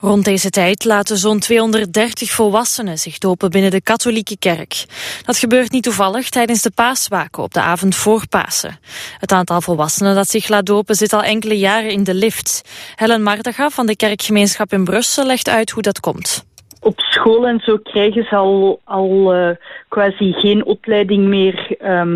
Rond deze tijd laten zo'n 230 volwassenen zich dopen binnen de katholieke kerk. Dat gebeurt niet toevallig tijdens de paaswaken op de avond voor Pasen. Het aantal volwassenen dat zich laat dopen zit al enkele jaren in de lift. Helen Mardaga van de kerkgemeenschap in Brussel legt uit hoe dat komt. Op school en zo krijgen ze al quasi geen opleiding meer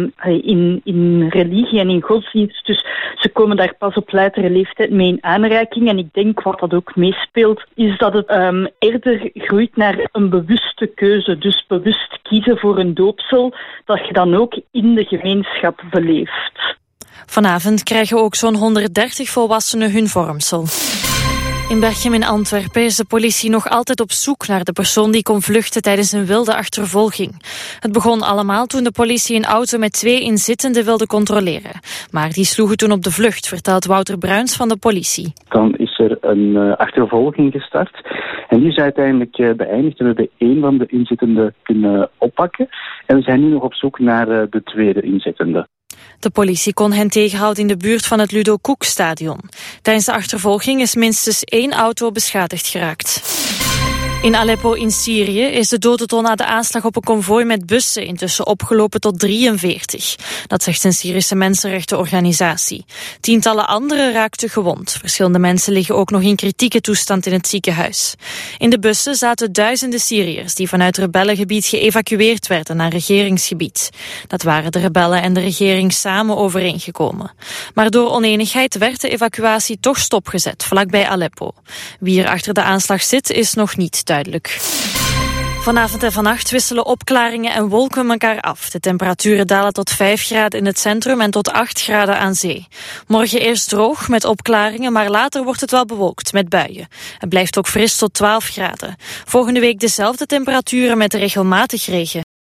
in religie en in godsdienst. Dus ze komen daar pas op latere leeftijd mee in aanraking. En ik denk wat dat ook meespeelt, is dat het eerder groeit naar een bewuste keuze. Dus bewust kiezen voor een doopsel, dat je dan ook in de gemeenschap beleeft. Vanavond krijgen ook zo'n 130 volwassenen hun vormsel. In Berchem in Antwerpen is de politie nog altijd op zoek naar de persoon die kon vluchten tijdens een wilde achtervolging. Het begon allemaal toen de politie een auto met 2 inzittenden wilde controleren. Maar die sloegen toen op de vlucht, vertelt Wouter Bruins van de politie. Dan is er een achtervolging gestart en die is uiteindelijk beëindigd. We hebben 1 van de inzittenden kunnen oppakken en we zijn nu nog op zoek naar de tweede inzittende. De politie kon hen tegenhouden in de buurt van het Ludo Koek-stadion. Tijdens de achtervolging is minstens 1 auto beschadigd geraakt. In Aleppo in Syrië is de dodental na de aanslag op een konvooi met bussen intussen opgelopen tot 43. Dat zegt een Syrische mensenrechtenorganisatie. Tientallen anderen raakten gewond. Verschillende mensen liggen ook nog in kritieke toestand in het ziekenhuis. In de bussen zaten duizenden Syriërs die vanuit rebellengebied geëvacueerd werden naar regeringsgebied. Dat waren de rebellen en de regering samen overeengekomen. Maar door onenigheid werd de evacuatie toch stopgezet vlakbij Aleppo. Wie er achter de aanslag zit is nog niet duidelijk. Vanavond en vannacht wisselen opklaringen en wolken elkaar af. De temperaturen dalen tot 5 graden in het centrum en tot 8 graden aan zee. Morgen eerst droog met opklaringen, maar later wordt het wel bewolkt met buien. Het blijft ook fris tot 12 graden. Volgende week dezelfde temperaturen met regelmatig regen.